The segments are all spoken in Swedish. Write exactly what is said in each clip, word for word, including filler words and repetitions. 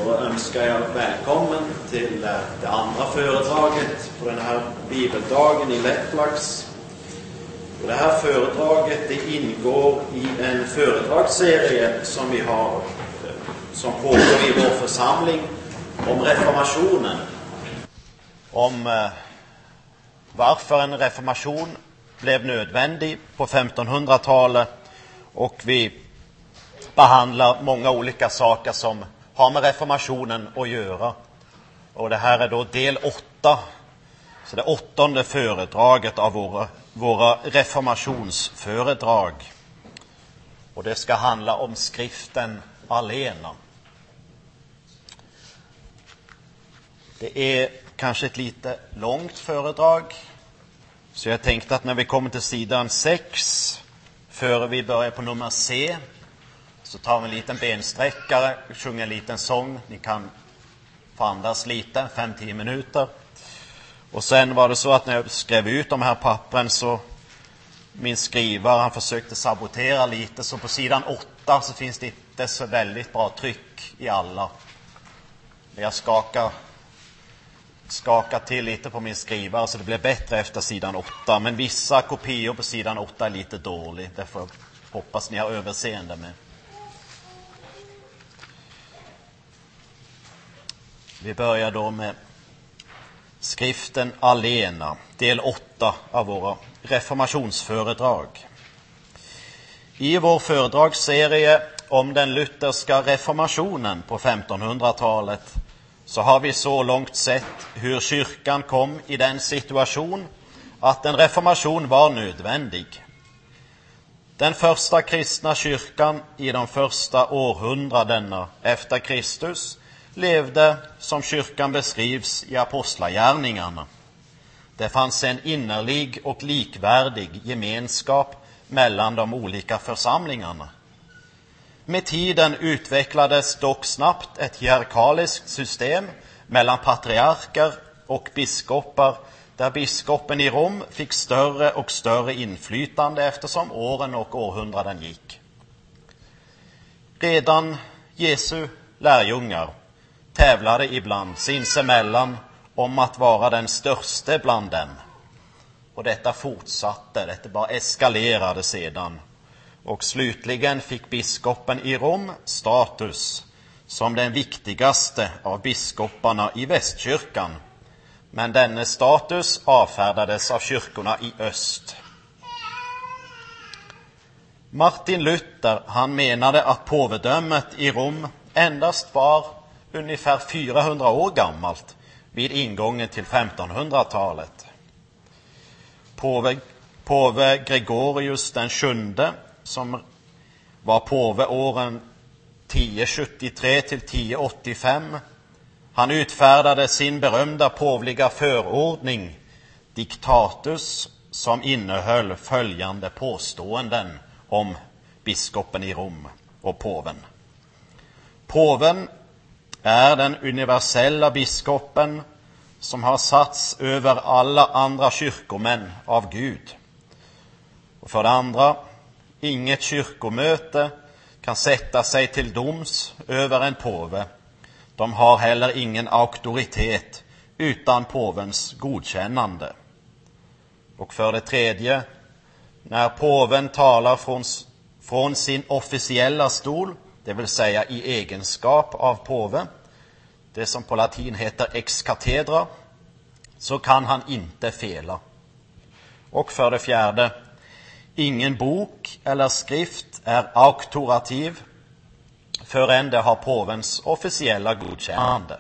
Då önskar jag välkommen till det andra föredraget på den här bibeldagen i Lettlax. Och det här föredraget det ingår i en föredragsserie som vi har som pågår i vår församling om reformationen. Om eh, varför en reformation blev nödvändig på femtonhundratalet, och vi behandlar många olika saker som har med reformationen att göra. Och det här är då del åtta, så det åttonde föredraget av våra, våra reformationsföredrag. Och det ska handla om skriften alena. Det är kanske ett lite långt föredrag, så jag tänkte att när vi kommer till sidan sex, före vi börjar på nummer C, så tar vi en liten bensträckare, sjunger en liten sång. Ni kan få andas lite, fem till tio minuter. Och sen var det så att när jag skrev ut de här pappren, så min skrivare, han försökte sabotera lite. Så på sidan åtta så finns det inte så väldigt bra tryck i alla. Jag skakar, skakar till lite på min skrivare så det blev bättre efter sidan åtta. Men vissa kopior på sidan åtta är lite dålig. Därför hoppas ni har överseende med. Vi börjar då med skriften alena, del åtta av våra reformationsföredrag. I vår föredragsserie om den lutherska reformationen på femtonhundratalet så har vi så långt sett hur kyrkan kom i den situation att en reformation var nödvändig. Den första kristna kyrkan i de första århundradena efter Kristus levde som kyrkan beskrivs i apostlagärningarna. Det fanns en innerlig och likvärdig gemenskap mellan de olika församlingarna. Med tiden utvecklades dock snabbt ett hierarkiskt system mellan patriarker och biskopar, där biskopen i Rom fick större och större inflytande eftersom åren och århundraden gick. Redan Jesu lärjungar tävlade ibland sinsemellan om att vara den störste bland dem. Och detta fortsatte, detta bara eskalerade sedan. Och slutligen fick biskopen i Rom status som den viktigaste av biskoparna i västkyrkan. Men denna status avfärdades av kyrkorna i öst. Martin Luther, han menade att påvedömet i Rom endast var ungefär fyrahundra år gammalt vid ingången till femtonhundratalet. Påve, påve Gregorius den sjunde, som var påve åren tio sjuttiotre till tio åttiofem, han utfärdade sin berömda påvliga förordning Dictatus, som innehöll följande påståenden om biskopen i Rom och påven. Påven är den universella biskopen som har satts över alla andra kyrkomän av Gud. Och för det andra, inget kyrkomöte kan sätta sig till doms över en påve. De har heller ingen auktoritet utan påvens godkännande. Och för det tredje, när påven talar från, från sin officiella stol, det vill säga i egenskap av påve, det som på latin heter ex cathedra, så kan han inte fela. Och för det fjärde, ingen bok eller skrift är auktorativ förrän det har påvens officiella godkännande.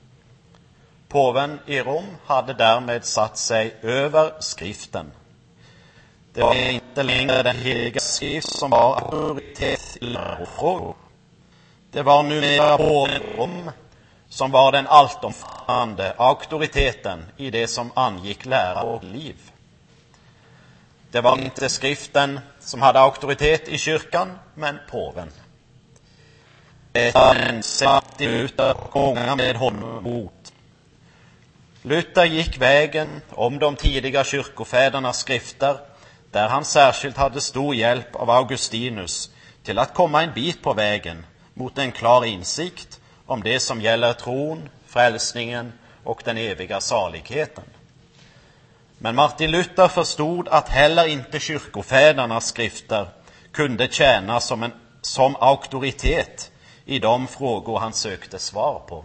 Påven i Rom hade därmed satt sig över skriften. Det var inte längre den heliga skrift som var auktoritet i lärofrågor. Det var numera påven i Rom som var den alltomfattande auktoriteten i det som angick lära och liv. Det var inte skriften som hade auktoritet i kyrkan, men påven. Detta satte Luther och många med honom mot. Luther gick vägen om de tidiga kyrkofädernas skrifter, där han särskilt hade stor hjälp av Augustinus till att komma en bit på vägen mot en klar insikt om det som gäller tron, frälsningen och den eviga saligheten. Men Martin Luther förstod att heller inte kyrkofädernas skrifter kunde tjäna som en som auktoritet i de frågor han sökte svar på.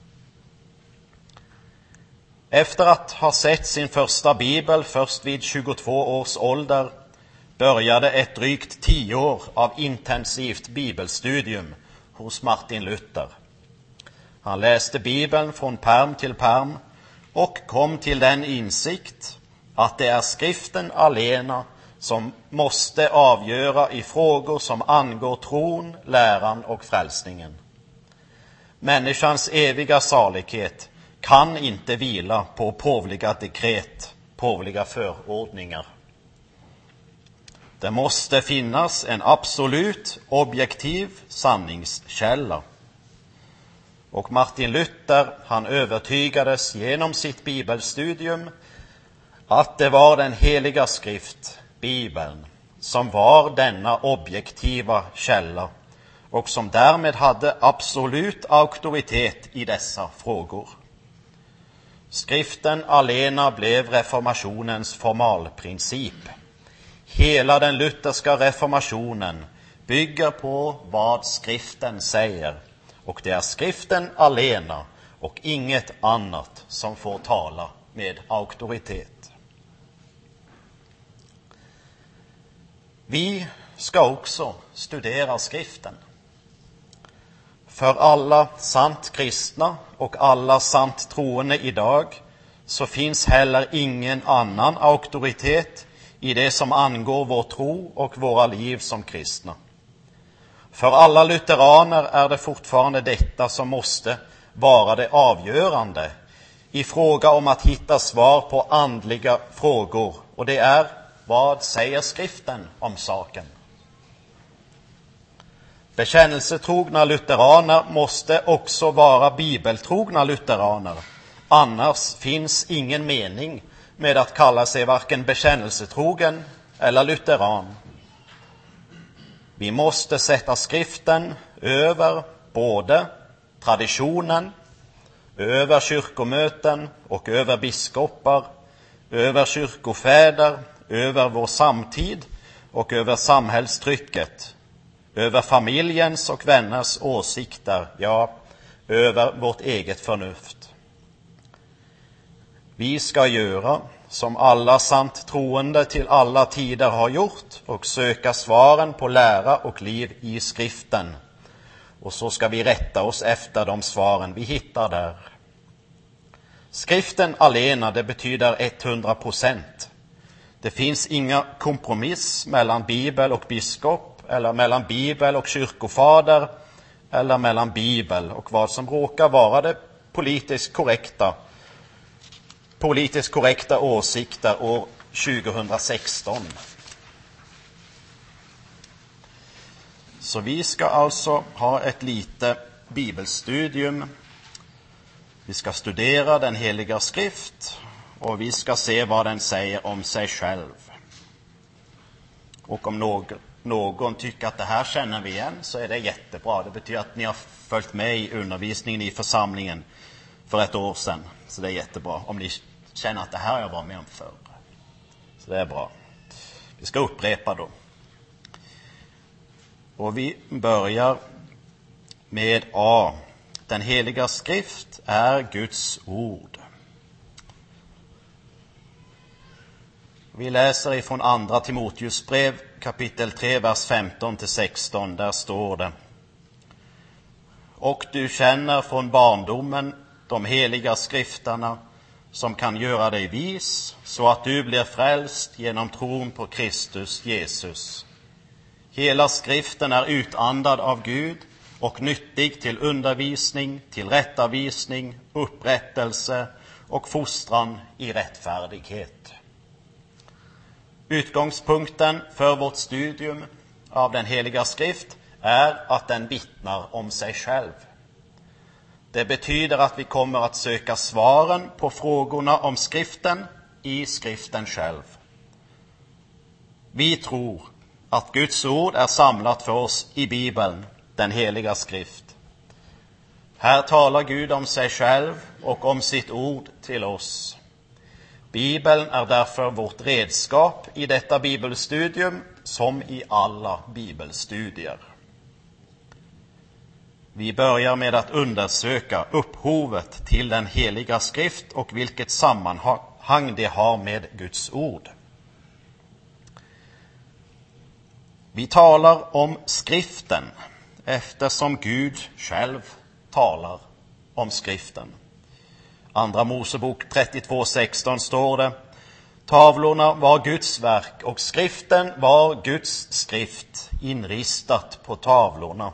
Efter att ha sett sin första bibel först vid tjugotvå års ålder började ett drygt tio år av intensivt bibelstudium hos Martin Luther. Han läste bibeln från pärm till pärm och kom till den insikt att det är skriften alena som måste avgöra i frågor som angår tron, läran och frälsningen. Människans eviga salighet kan inte vila på påvliga dekret, påvliga förordningar. Det måste finnas en absolut objektiv sanningskälla. Och Martin Luther, han övertygades genom sitt bibelstudium att det var den heliga skrift, Bibeln, som var denna objektiva källa och som därmed hade absolut auktoritet i dessa frågor. Skriften alena blev reformationens formalprincip. Hela den lutherska reformationen bygger på vad skriften säger, och det är skriften alena och inget annat som får tala med auktoritet. Vi ska också studera skriften. För alla sant kristna och alla sant troende idag så finns heller ingen annan auktoritet i det som angår vår tro och våra liv som kristna. För alla lutheraner är det fortfarande detta som måste vara det avgörande i fråga om att hitta svar på andliga frågor, och det är: vad säger skriften om saken? Bekännelsetrogna lutheraner måste också vara bibeltrogna lutheraner. Annars finns ingen mening med att kalla sig varken bekännelsetrogen eller lutheran. Vi måste sätta skriften över både traditionen, över kyrkomöten och över biskopar, över kyrkofäder, över vår samtid och över samhällstrycket, över familjens och vänners åsikter, ja, över vårt eget förnuft. Vi ska göra som alla sant troende till alla tider har gjort och söka svaren på lära och liv i skriften. Och så ska vi rätta oss efter de svaren vi hittar där. Skriften alena, det betyder hundra procent. Det finns inga kompromiss mellan bibel och biskop, eller mellan bibel och kyrkofader, eller mellan bibel och vad som råkar vara det politiskt korrekta, politiskt korrekta åsikter år tjugohundrasexton. Så vi ska alltså ha ett lite bibelstudium. Vi ska studera den heliga skrift och vi ska se vad den säger om sig själv. Och om någon, någon tycker att det här känner vi igen, så är det jättebra. Det betyder att ni har följt med i undervisningen i församlingen för ett år sedan. Så det är jättebra om ni känner att det här jag var med om förr. Så det är bra. Vi ska upprepa då. Och vi börjar med A. Den heliga skrift är Guds ord. Vi läser ifrån andra Timoteus brev kapitel tre, vers femton till sexton. Där står det: Och du känner från barndomen de heliga skrifterna som kan göra dig vis, så att du blir frälst genom tron på Kristus Jesus. Hela skriften är utandad av Gud och nyttig till undervisning, till rättavisning, upprättelse och fostran i rättfärdighet. Utgångspunkten för vårt studium av den heliga skrift är att den vittnar om sig själv. Det betyder att vi kommer att söka svaren på frågorna om skriften i skriften själv. Vi tror att Guds ord är samlat för oss i Bibeln, den heliga skrift. Här talar Gud om sig själv och om sitt ord till oss. Bibeln är därför vårt redskap i detta bibelstudium som i alla bibelstudier. Vi börjar med att undersöka upphovet till den heliga skrift och vilket sammanhang det har med Guds ord. Vi talar om skriften eftersom Gud själv talar om skriften. Andra Mosebok trettiotvå sexton står det: tavlorna var Guds verk och skriften var Guds skrift inristat på tavlorna.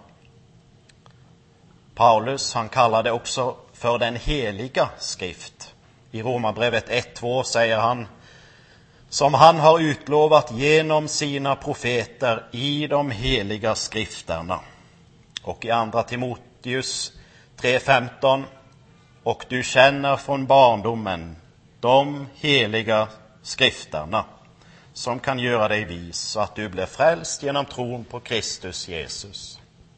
Paulus, han kallar det också för den heliga skrift. I Romarbrevet ett två säger han: som han har utlovat genom sina profeter i de heliga skrifterna. Och i andra Timoteus tre femton: och du känner från barndomen de heliga skrifterna som kan göra dig vis så att du blir frälst genom tron på Kristus Jesus.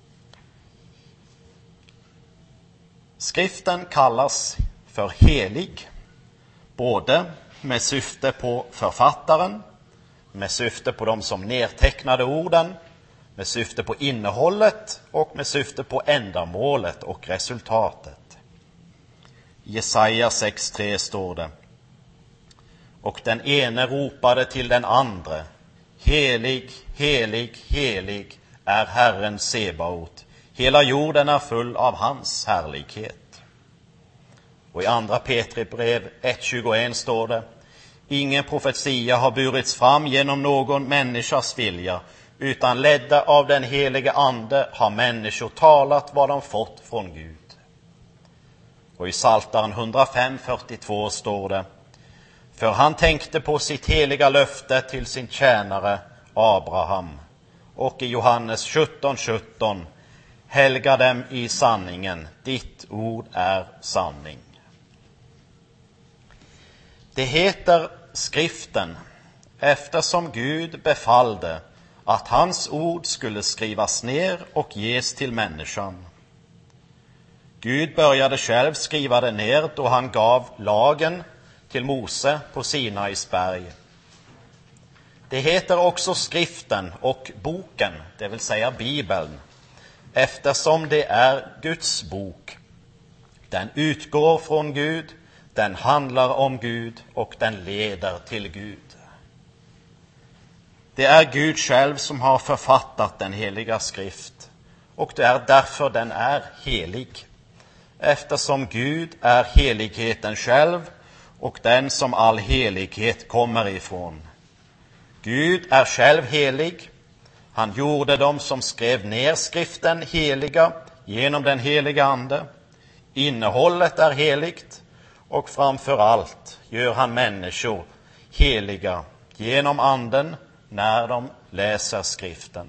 Skriften kallas för helig, både med syfte på författaren, med syfte på de som nedtecknade orden, med syfte på innehållet och med syfte på ändamålet och resultatet. I Jesaja sex tre står det: och den ene ropade till den andre: helig, helig, helig är Herren Sebaot. Hela jorden är full av hans härlighet. Och i andra Petri brev ett tjugoett står det: ingen profetia har burits fram genom någon människas vilja, utan ledda av den heliga ande har människor talat vad de fått från Gud. Och i Psaltaren hundrafem fyrtiotvå står det: för han tänkte på sitt heliga löfte till sin tjänare Abraham. Och i Johannes sjutton sjutton: helga dem i sanningen, ditt ord är sanning. Det heter skriften eftersom Gud befallde att hans ord skulle skrivas ner och ges till människan. Gud började själv skriva det ner då han gav lagen till Mose på Sinais berg. Det heter också skriften och boken, det vill säga Bibeln, eftersom det är Guds bok. Den utgår från Gud, den handlar om Gud och den leder till Gud. Det är Gud själv som har författat den heliga skrift, och det är därför den är helig. Eftersom Gud är heligheten själv och den som all helighet kommer ifrån. Gud är själv helig. Han gjorde dem som skrev ner skriften heliga genom den heliga ande. Innehållet är heligt, och framför allt gör han människor heliga genom anden när de läser skriften.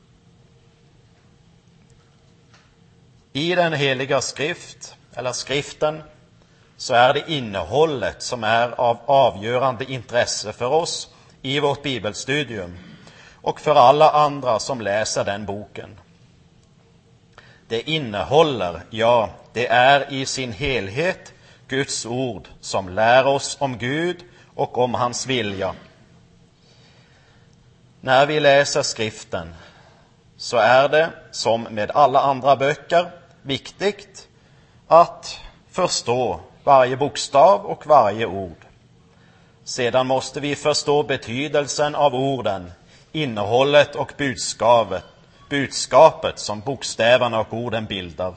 I den heliga skrift, eller skriften, så är det innehållet som är av avgörande intresse för oss i vårt bibelstudium och för alla andra som läser den boken. Det innehåller, ja, det är i sin helhet Guds ord som lär oss om Gud och om hans vilja. När vi läser skriften så är det, som med alla andra böcker, viktigt att förstå varje bokstav och varje ord. Sedan måste vi förstå betydelsen av orden, innehållet och budskapet, budskapet som bokstäverna och orden bildar.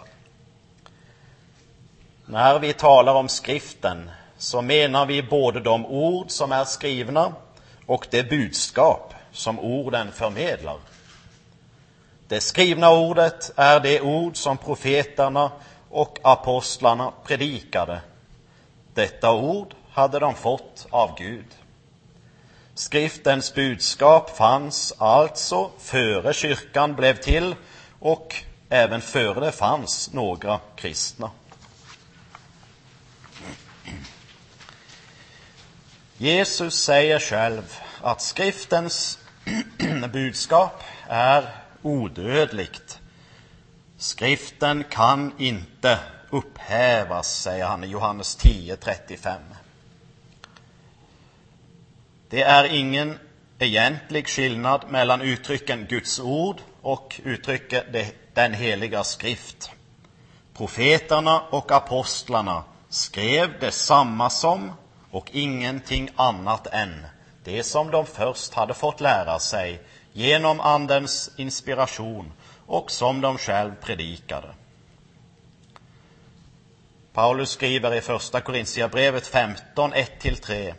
När vi talar om skriften så menar vi både de ord som är skrivna och det budskap som orden förmedlar. Det skrivna ordet är det ord som profeterna och apostlarna predikade. Detta ord hade de fått av Gud. Skriftens budskap fanns alltså före kyrkan blev till och även före det fanns några kristna. Jesus säger själv att skriftens budskap är odödligt. Skriften kan inte upphävas, säger han i Johannes tio trettiofem. Det är ingen egentlig skillnad mellan uttrycken Guds ord och uttrycket den heliga skrift. Profeterna och apostlarna skrev detsamma som och ingenting annat än det som de först hade fått lära sig genom andens inspiration och som de själv predikade. Paulus skriver i första Korintierbrevet femton ett till tre: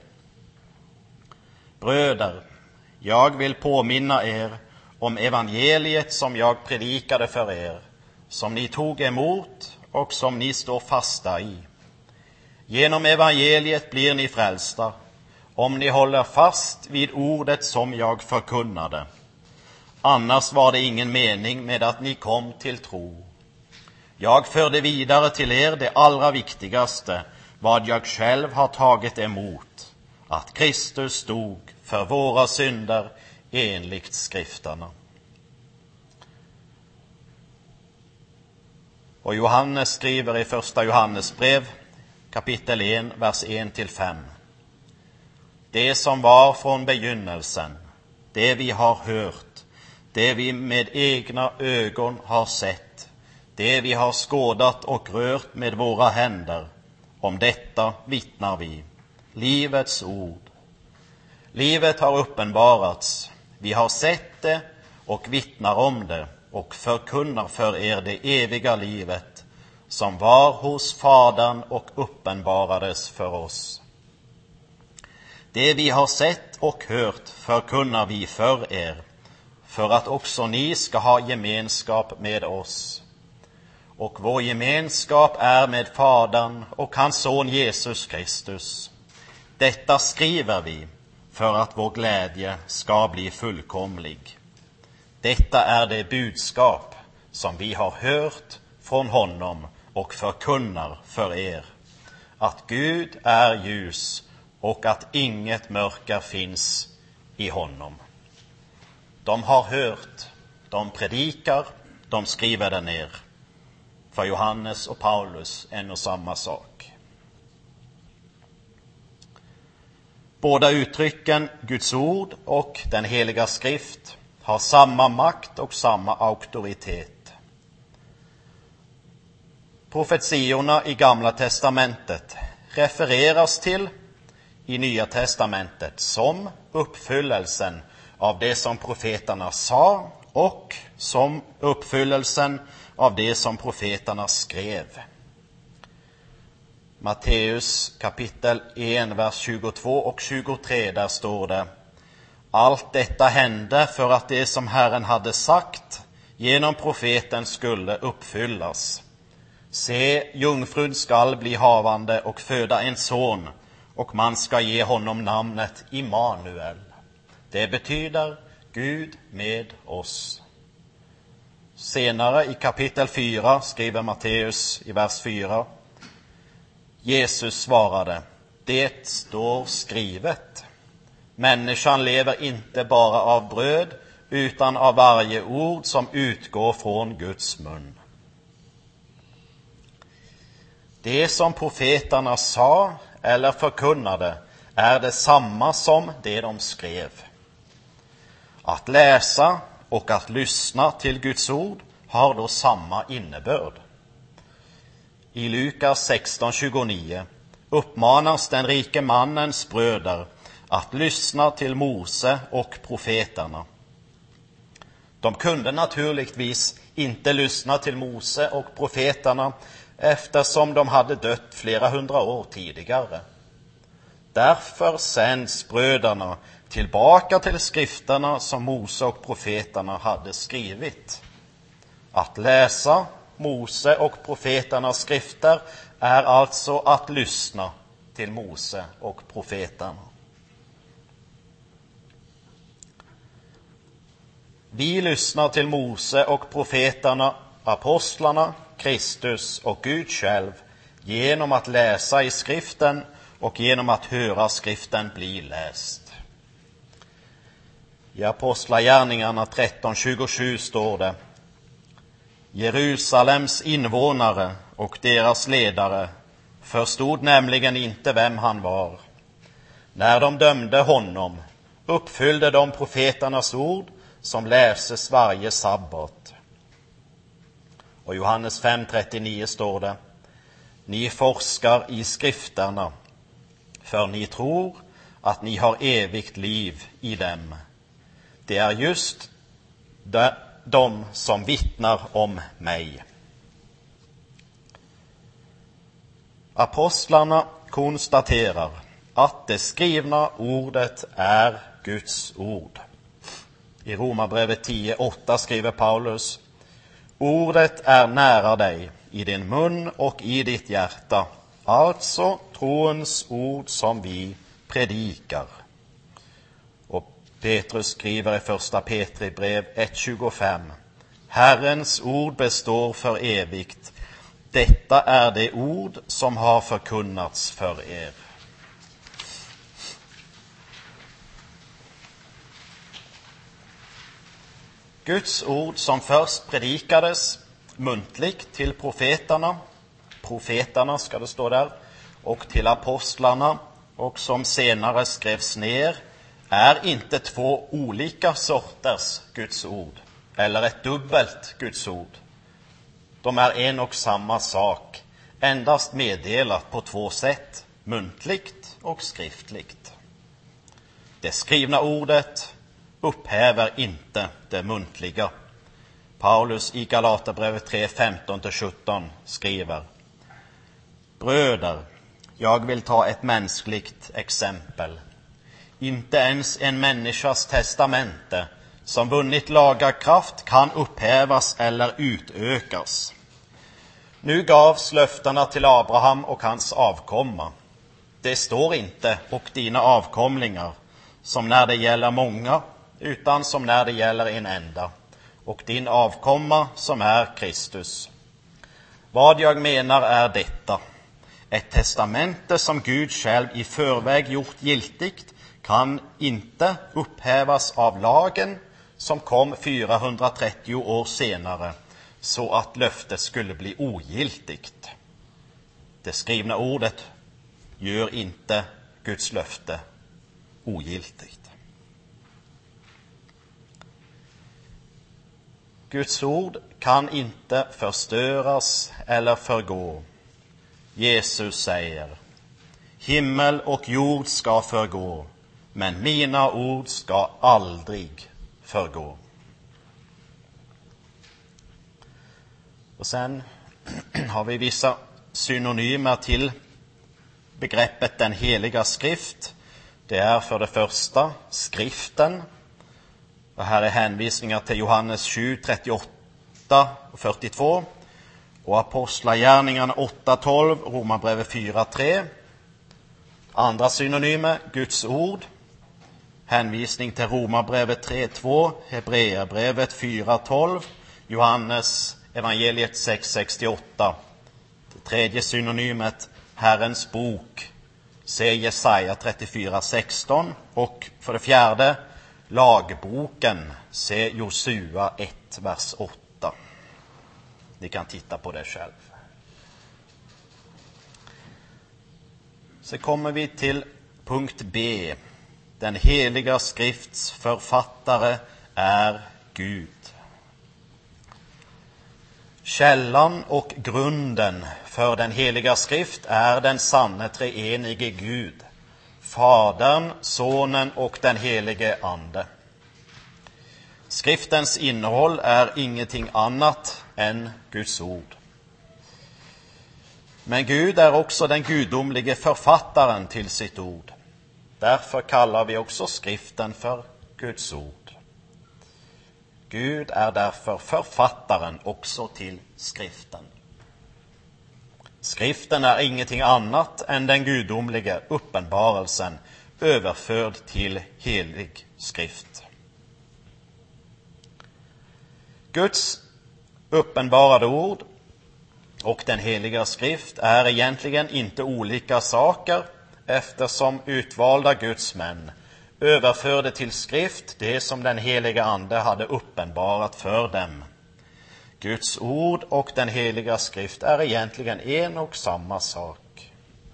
Bröder, jag vill påminna er om evangeliet som jag predikade för er, som ni tog emot och som ni står fasta i. Genom evangeliet blir ni frälsta, om ni håller fast vid ordet som jag förkunnade. Annars var det ingen mening med att ni kom till tro. Jag förde vidare till er det allra viktigaste, vad jag själv har tagit emot, att Kristus dog för våra synder enligt skrifterna. Och Johannes skriver i första Johannesbrev, kapitel ett, vers ett till fem. Det som var från begynnelsen, det vi har hört, det vi med egna ögon har sett, det vi har skådat och rört med våra händer, om detta vittnar vi. Livets ord. Livet har uppenbarats, vi har sett det och vittnar om det och förkunnar för er det eviga livet som var hos Fadern och uppenbarades för oss. Det vi har sett och hört förkunnar vi för er, för att också ni ska ha gemenskap med oss. Och vår gemenskap är med Fadern och hans son Jesus Kristus. Detta skriver vi för att vår glädje ska bli fullkomlig. Detta är det budskap som vi har hört från honom och förkunnar för er, att Gud är ljus och att inget mörker finns i honom. De har hört, de predikar, de skriver det ner. För Johannes och Paulus en och samma sak. Båda uttrycken Guds ord och den heliga skrift har samma makt och samma auktoritet. Profetiorna i Gamla testamentet refereras till i Nya testamentet som uppfyllelsen av det som profeterna sa och som uppfyllelsen av det som profeterna skrev. Matteus kapitel ett, vers tjugotvå och tjugotre, där står det: Allt detta hände för att det som Herren hade sagt genom profeten skulle uppfyllas. Se, jungfrun skall bli havande och föda en son, och man ska ge honom namnet Immanuel. Det betyder Gud med oss. Senare i kapitel fyra skriver Matteus i vers fyra: Jesus svarade: Det står skrivet. Människan lever inte bara av bröd, utan av varje ord som utgår från Guds mun. Det som profeterna sa eller förkunnade är detsamma som det de skrev. Att läsa och att lyssna till Guds ord har då samma innebörd. I Lukas sexton tjugonio uppmanas den rike mannens bröder att lyssna till Mose och profeterna. De kunde naturligtvis inte lyssna till Mose och profeterna eftersom de hade dött flera hundra år tidigare. Därför sänds bröderna tillbaka till skrifterna som Mose och profeterna hade skrivit. Att läsa Mose och profeternas skrifter är alltså att lyssna till Mose och profeterna. Vi lyssnar till Mose och profeterna, apostlarna, Kristus och Gud själv genom att läsa i skriften och genom att höra skriften bli läst. I Apostlagärningarna tretton tjugosju står det: Jerusalems invånare och deras ledare förstod nämligen inte vem han var. När de dömde honom uppfyllde de profeternas ord som läses varje sabbat. Och Johannes fem trettionio står det: Ni forskar i skrifterna, för ni tror att ni har evigt liv i dem. Det är just de som vittnar om mig. Apostlarna konstaterar att det skrivna ordet är Guds ord. I Romarbrevet tio åtta skriver Paulus: Ordet är nära dig, i din mun och i ditt hjärta, alltså troens ord som vi predikar. Och Petrus skriver i första Petri brev ett tjugofem: Herrens ord består för evigt. Detta är det ord som har förkunnats för er. Guds ord som först predikades muntligt till profeterna, profeterna ska det stå där, och till apostlarna, och som senare skrevs ner, är inte två olika sorters Guds ord, eller ett dubbelt Guds ord. De är en och samma sak, endast meddelat på två sätt, muntligt och skriftligt. Det skrivna ordet upphäver inte det muntliga. Paulus i Galaterbrevet tre femton till sjutton skriver: Bröder, jag vill ta ett mänskligt exempel. Inte ens en människas testamente som vunnit lagarkraft kan upphävas eller utökas. Nu gavs löftena till Abraham och hans avkomma. Det står inte och dina avkomlingar, som när det gäller många, utan som när det gäller en enda, och din avkomma som är Kristus. Vad jag menar är detta: ett testamente som Gud själv i förväg gjort giltigt kan inte upphävas av lagen som kom fyrahundratrettio år senare, så att löftet skulle bli ogiltigt. Det skrivna ordet gör inte Guds löfte ogiltigt. Guds ord kan inte förstöras eller förgå. Jesus säger: Himmel och jord ska förgå, men mina ord ska aldrig förgå. Och sen har vi vissa synonymer till begreppet den heliga skrift. Det är för det första skriften. Och här är hänvisningar till Johannes sju trettioåtta och fyrtiotvå och Apostlagärningarna åtta tolv, Romarbrevet fyra tre. Andra synonymer: Guds ord, hänvisning till Romarbrevet tre två, Hebreerbrevet fyra tolv, Johannes evangeliet sex sextioåtta. Det tredje synonymet: Herrens bok, se Jesaja trettiofyra sexton. Och för det fjärde: lagboken, se Josua ett vers åtta. Ni kan titta på det själv. Så kommer vi till punkt B. Den heliga skrifts författare är Gud. Källan och grunden för den heliga skrift är den sanne treenige Gud, Fadern, Sonen och den helige Ande. Skriftens innehåll är ingenting annat än Guds ord. Men Gud är också den gudomlige författaren till sitt ord. Därför kallar vi också skriften för Guds ord. Gud är därför författaren också till skriften. Skriften är ingenting annat än den gudomliga uppenbarelsen överförd till helig skrift. Guds uppenbarade ord och den heliga skrift är egentligen inte olika saker, eftersom utvalda Guds män överförde till skrift det som den heliga Ande hade uppenbarat för dem. Guds ord och den heliga skrift är egentligen en och samma sak.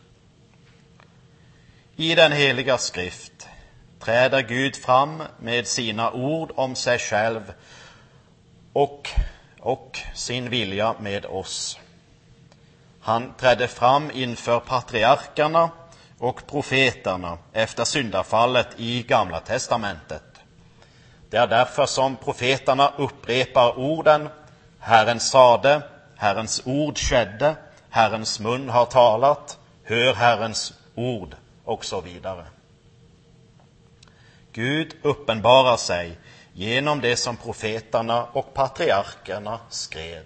I den heliga skrift träder Gud fram med sina ord om sig själv och, och sin vilja med oss. Han trädde fram inför patriarkerna och profeterna efter syndafallet i Gamla testamentet. Det är därför som profeterna upprepar orden: Herren sade, Herrens ord skedde, Herrens mun har talat, hör Herrens ord, och så vidare. Gud uppenbarar sig genom det som profeterna och patriarkerna skrev.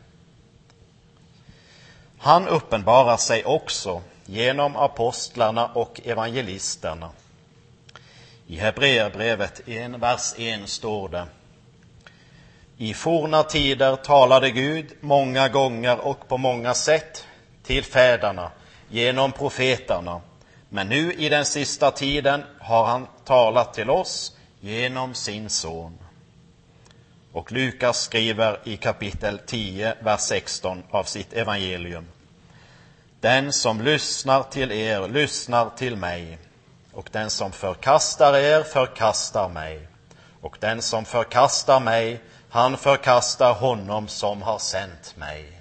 Han uppenbarar sig också genom apostlarna och evangelisterna. I Hebreerbrevet ett, vers ett står det: I forna tider talade Gud många gånger och på många sätt till fäderna genom profeterna, men nu i den sista tiden har han talat till oss genom sin son. Och Lukas skriver i kapitel tio, vers sexton av sitt evangelium: Den som lyssnar till er lyssnar till mig, och den som förkastar er förkastar mig, och den som förkastar mig, han förkastar honom som har sänt mig.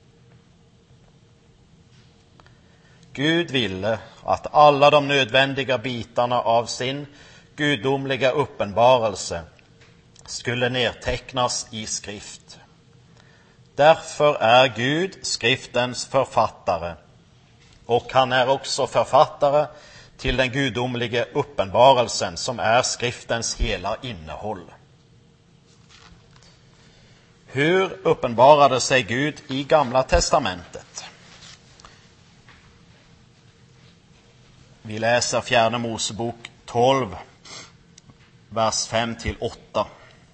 Gud ville att alla de nödvändiga bitarna av sin gudomliga uppenbarelse skulle nedtecknas i skrift. Därför är Gud skriftens författare, och han är också författare till den gudomliga uppenbarelsen som är skriftens hela innehåll. Hur uppenbarade sig Gud i Gamla testamentet? Vi läser fjärde Mosebok tolv, vers fem till åtta.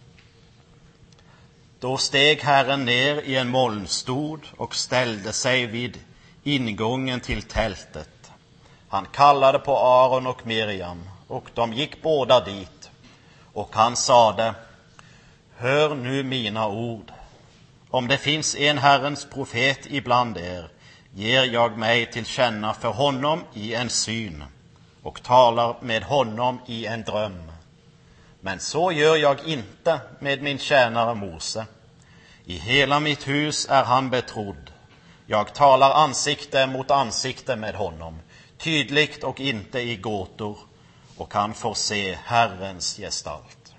Då steg Herren ner i en molnstod och ställde sig vid ingången till tältet. Han kallade på Aron och Miriam, och de gick båda dit. Och han sade: Hör nu mina ord. Om det finns en Herrens profet ibland er, ger jag mig till känna för honom i en syn och talar med honom i en dröm. Men så gör jag inte med min tjänare Mose. I hela mitt hus är han betrodd. Jag talar ansikte mot ansikte med honom, tydligt och inte i gåtor, och han får se Herrens gestalt.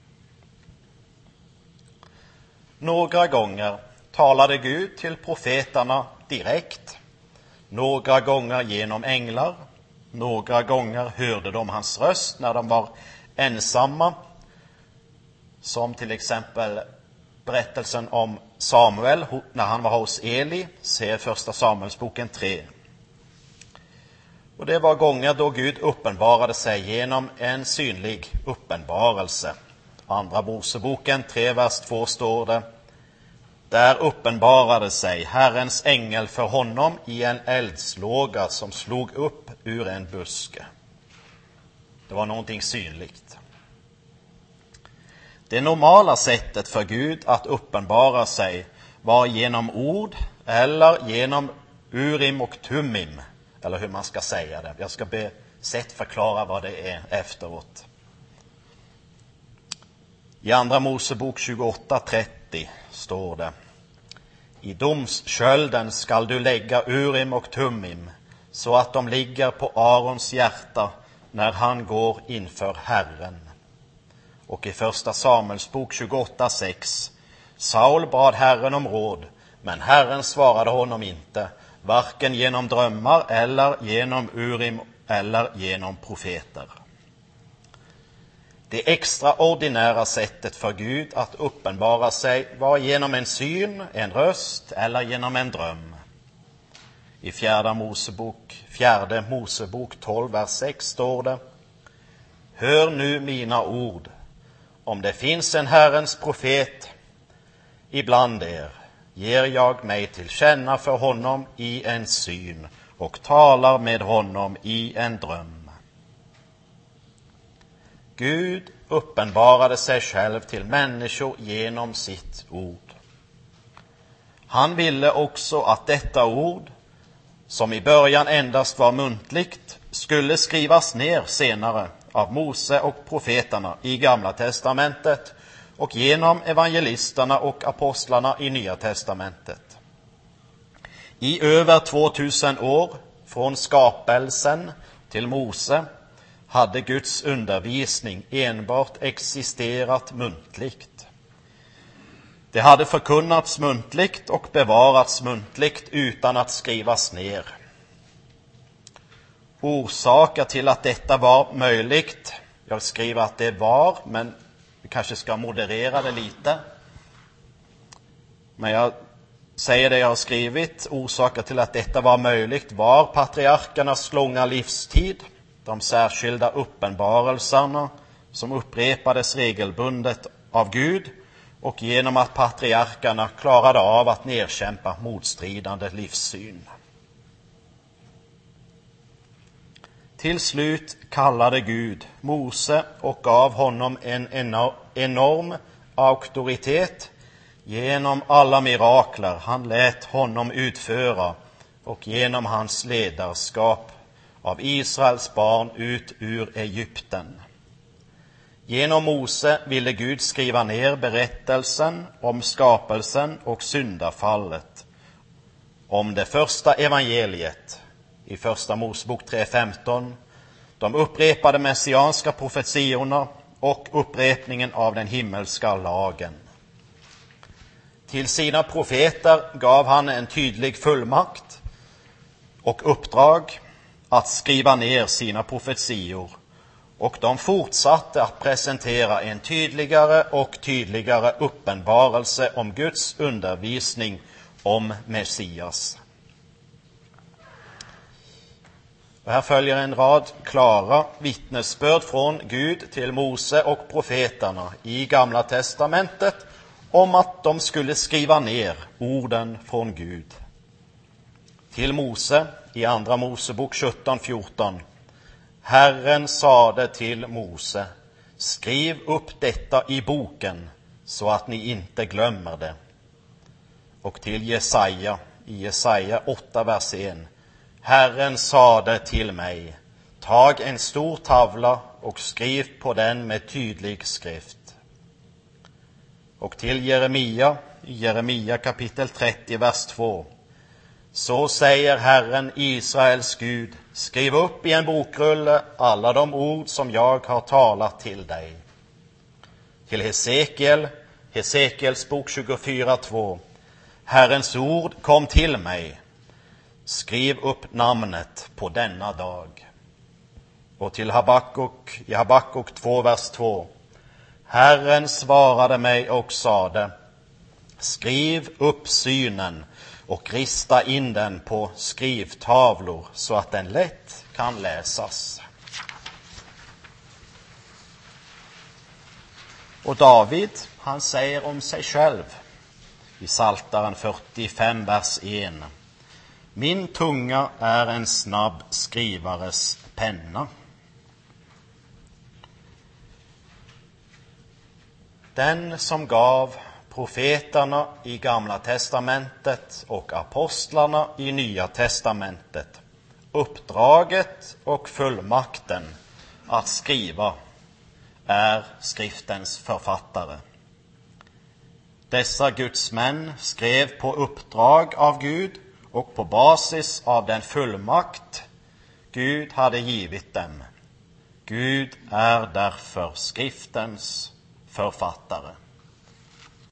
Några gånger talade Gud till profeterna direkt, några gånger genom änglar, några gånger hörde de hans röst när de var ensamma, som till exempel berättelsen om Samuel när han var hos Eli, se första Samuelsboken tre. Och det var gånger då Gud uppenbarade sig genom en synlig uppenbarelse. Andra Moseboken tre, vers två står det: Där uppenbarade sig Herrens ängel för honom i en eldslåga som slog upp ur en buske. Det var någonting synligt. Det normala sättet för Gud att uppenbara sig var genom ord eller genom Urim och Tummim, eller hur man ska säga det. Jag ska be Seth förklara vad det är efteråt. I andra Mosebok tjugoåtta trettio står det: I domskölden skall du lägga Urim och Tummim, så att de ligger på Arons hjärta när han går inför Herren. Och i första Samuelsbok tjugoåtta sex: Saul bad Herren om råd, men Herren svarade honom inte, varken genom drömmar eller genom Urim eller genom profeter. Det extraordinära sättet för Gud att uppenbara sig var genom en syn, en röst eller genom en dröm. I fjärde Mosebok, fjärde Mosebok tolv, vers sex står det: Hör nu mina ord. Om det finns en Herrens profet ibland er, ger jag mig till känna för honom i en syn och talar med honom i en dröm. Gud uppenbarade sig själv till människor genom sitt ord. Han ville också att detta ord, som i början endast var muntligt, skulle skrivas ner senare av Mose och profeterna i Gamla testamentet och genom evangelisterna och apostlarna i Nya testamentet. I över tvåtusen år, från skapelsen till Mose, hade Guds undervisning enbart existerat muntligt. Det hade förkunnats muntligt och bevarats muntligt utan att skrivas ner. Orsaker till att detta var möjligt, jag skriver att det var, men vi kanske ska moderera det lite. Men jag säger det jag har skrivit. Orsaker till att detta var möjligt var patriarkernas långa livstid, de särskilda uppenbarelserna som upprepades regelbundet av Gud, och genom att patriarkerna klarade av att nedkämpa motstridande livssyn. Till slut kallade Gud Mose och gav honom en enorm auktoritet genom alla mirakler han lät honom utföra och genom hans ledarskap av Israels barn ut ur Egypten. Genom Mose ville Gud skriva ner berättelsen om skapelsen och syndafallet, om det första evangeliet i första Mosebok tre femton, de upprepade messianska profetiorna och upprepningen av den himmelska lagen. Till sina profeter gav han en tydlig fullmakt och uppdrag att skriva ner sina profetior, och de fortsatte att presentera en tydligare och tydligare uppenbarelse om Guds undervisning om Messias. Och här följer en rad klara vittnesbörd från Gud till Mose och profeterna i Gamla testamentet om att de skulle skriva ner orden från Gud. Till Mose i andra Mosebok sjutton fjorton. Herren sade till Mose: skriv upp detta i boken så att ni inte glömmer det. Och till Jesaja i Jesaja åtta vers ett. Herren sade till mig: tag en stor tavla och skriv på den med tydlig skrift. Och till Jeremia i Jeremia kapitel trettio vers två. Så säger Herren Israels Gud: skriv upp i en bokrulle alla de ord som jag har talat till dig. Till Hesekiel, Hesekiels bok tjugofyra två. Herrens ord kom till mig: skriv upp namnet på denna dag. Och till Habakuk i Habakuk två vers två. Herren svarade mig och sade: skriv upp synen och rista in den på skrivtavlor så att den lätt kan läsas. Och David, han säger om sig själv i Psaltaren fyrtiofem vers ett. Min tunga är en snabb skrivares penna. Den som gav profeterna i Gamla testamentet och apostlarna i Nya testamentet uppdraget och fullmakten att skriva är skriftens författare. Dessa Guds män skrev på uppdrag av Gud och på basis av den fullmakt Gud hade givit dem. Gud är därför skriftens författare.